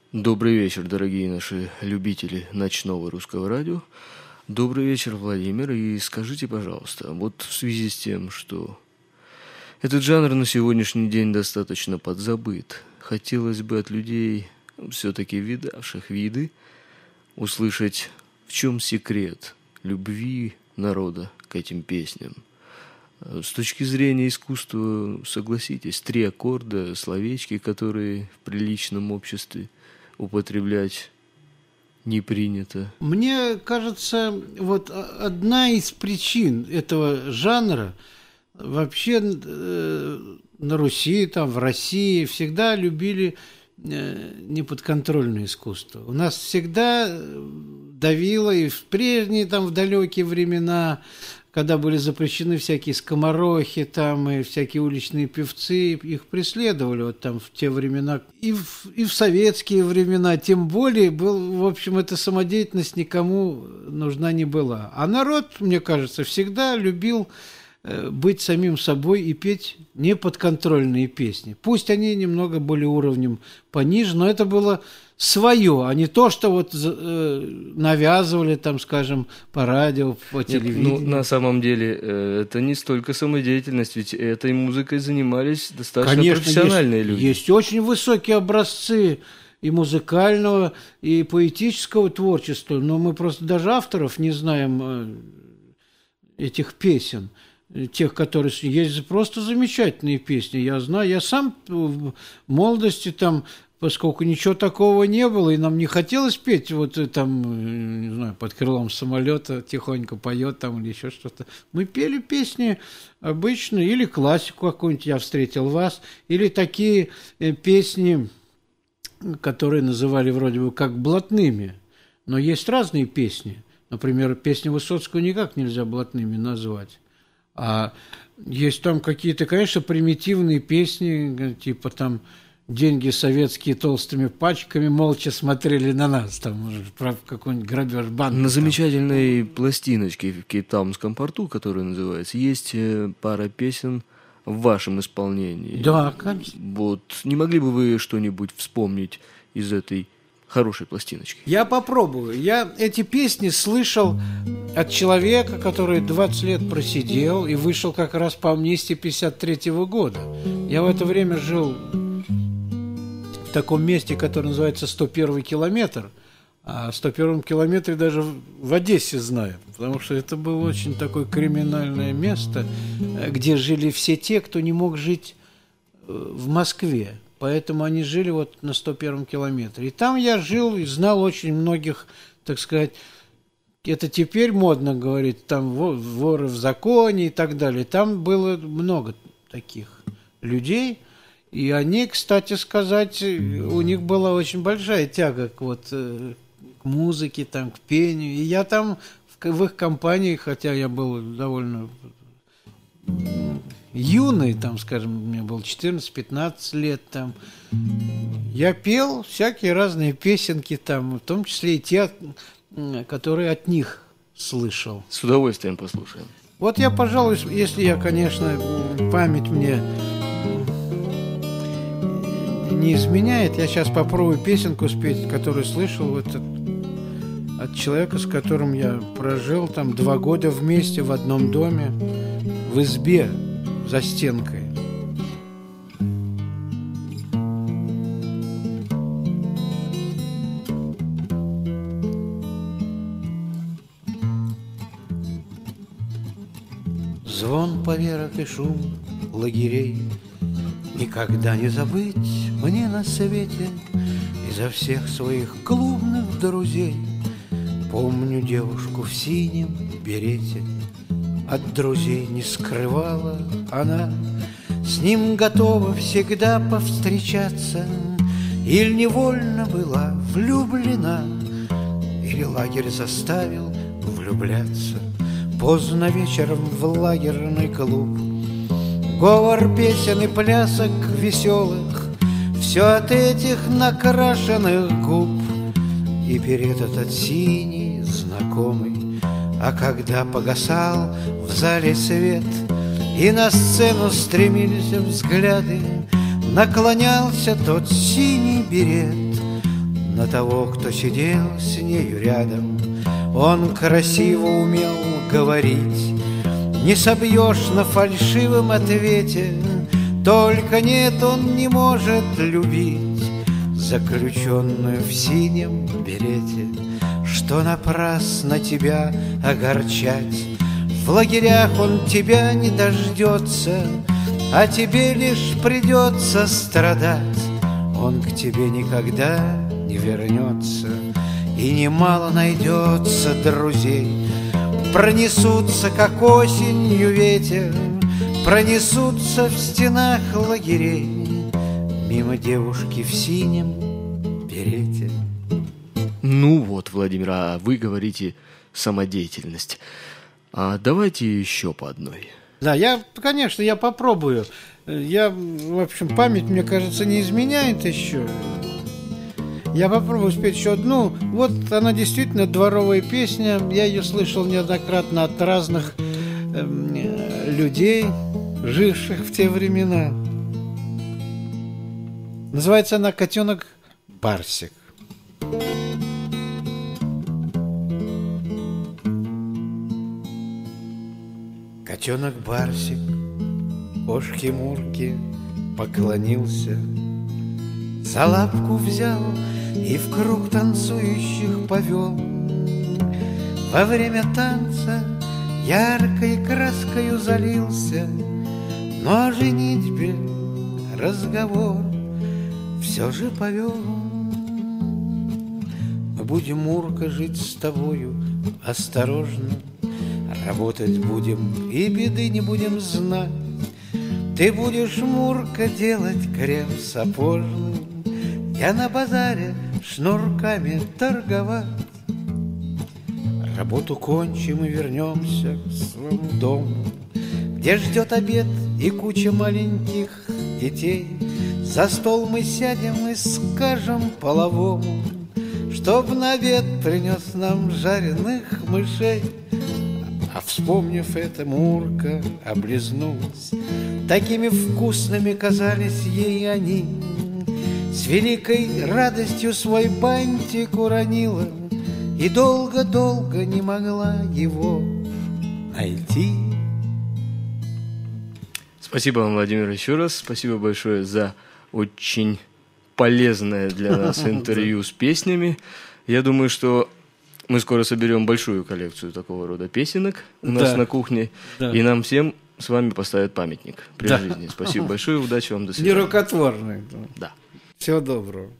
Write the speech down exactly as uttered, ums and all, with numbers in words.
Добрый вечер, дорогие наши любители ночного русского радио. Добрый вечер, Владимир. И скажите, пожалуйста, вот в связи с тем, что этот жанр на сегодняшний день достаточно подзабыт, хотелось бы от людей, все-таки видавших виды, услышать, в чем секрет любви народа к этим песням. С точки зрения искусства, согласитесь, три аккорда, словечки, которые в приличном обществе употреблять не принято. Мне кажется, вот одна из причин этого жанра вообще э, на Руси, там, в России всегда любили э, неподконтрольное искусство. У нас всегда давило и в прежние, там, в далекие времена, когда были запрещены всякие скоморохи там, и всякие уличные певцы, их преследовали вот там в те времена. И в, и в советские времена, тем более, был, в общем, эта самодеятельность никому нужна не была. А народ, мне кажется, всегда любил э, быть самим собой и петь неподконтрольные песни. Пусть они немного были уровнем пониже, но это было свое, а не то, что вот э, навязывали, там, скажем, по радио, по телевидению. Нет, ну, на самом деле, э, это не столько самодеятельность, ведь этой музыкой занимались достаточно Конечно, профессиональные есть, люди. Есть очень высокие образцы и музыкального, и поэтического творчества, но мы просто даже авторов не знаем э, этих песен. Тех, которые есть просто замечательные песни. Я знаю, я сам в молодости там, поскольку ничего такого не было, и нам не хотелось петь, вот там, не знаю, под крылом самолета тихонько поет там или еще что-то. Мы пели песни обычные, или классику какую-нибудь «Я встретил вас», или такие песни, которые называли вроде бы как блатными. Но есть разные песни. Например, песни Высоцкого никак нельзя блатными назвать. А есть там какие-то, конечно, примитивные песни, типа там «Деньги советские толстыми пачками молча смотрели на нас», там, про какой-нибудь грабеж банка. На замечательной пластиночке в Кейптаунском порту, которая называется, есть пара песен в вашем исполнении. Да, конечно. Вот, не могли бы вы что-нибудь вспомнить из этой хорошей пластиночки? Я попробую. Я эти песни слышал от человека, который двадцать лет просидел и вышел как раз по амнистии пятьдесят третьего года. Я в это время жил в таком месте, которое называется сто первый километр. А о сто первом километре даже в Одессе знаю, потому что это было очень такое криминальное место, где жили все те, кто не мог жить в Москве. Поэтому они жили вот на сто первом километре. И там я жил и знал очень многих, так сказать, это теперь модно говорить, там воры в законе и так далее. Там было много таких людей. И они, кстати сказать, у них была очень большая тяга к, вот, к музыке, там, к пению. И я там в, в их компании, хотя я был довольно юный, там, скажем, мне было четырнадцать-пятнадцать лет, там, я пел всякие разные песенки, там, в том числе и те, которые от них слышал. С удовольствием послушаем. Вот я, пожалуй, если я, конечно, память мне не изменяет, я сейчас попробую песенку спеть, которую слышал вот от, от человека, с которым я прожил там два года вместе в одном доме, в избе за стенкой. Звон поверок и шум лагерей никогда не забыть мне на свете. Изо всех своих клубных друзей помню девушку в синем берете. От друзей не скрывала она, с ним готова всегда повстречаться. Или невольно была влюблена, или лагерь заставил влюбляться. Поздно вечером в лагерный клуб, говор песен и плясок веселых, все от этих накрашенных губ. И перед этот синий знакомый, а когда погасал в зале свет и на сцену стремились взгляды, наклонялся тот синий берет, на того, кто сидел с нею рядом. Он красиво умел говорить, не собьешь на фальшивом ответе. Только нет, он не может любить заключенную в синем берете. Что напрасно тебя огорчать, в лагерях он тебя не дождется, а тебе лишь придется страдать. Он к тебе никогда не вернется, и немало найдется друзей. Пронесутся, как осенью ветер, пронесутся в стенах лагерей мимо девушки в синем берете. Ну вот, Владимир, а вы говорите самодеятельность. А давайте еще по одной. Да, я, конечно, я попробую. Я, в общем, память, мне кажется, не изменяет еще. Я попробую спеть еще одну. Вот она действительно дворовая песня. Я ее слышал неоднократно от разных э, людей, живших в те времена. Называется она «Котенок Барсик». Котенок Барсик кошке-мурке поклонился, за лапку взял и в круг танцующих повел. Во время танца яркой краскою залился, но о женитьбе разговор все же повел. Мы будем, Мурка, жить с тобою осторожно, работать будем и беды не будем знать. Ты будешь, Мурка, делать крем сапожный, я на базаре шнурками торговать. Работу кончим и вернемся к своему дому, где ждет обед и куча маленьких детей. За стол мы сядем и скажем половому, чтоб на обед принес нам жареных мышей. А вспомнив это, Мурка облизнулась, такими вкусными казались ей они. С великой радостью свой бантик уронила и долго-долго не могла его найти. Спасибо вам, Владимир, еще раз. Спасибо большое за очень полезное для нас интервью с песнями. Я думаю, что мы скоро соберем большую коллекцию такого рода песенок у нас да. на кухне, да. и нам всем с вами поставят памятник при да. жизни. Спасибо большое, удачи вам, до свидания. Нерукотворный. Да. Всего доброго.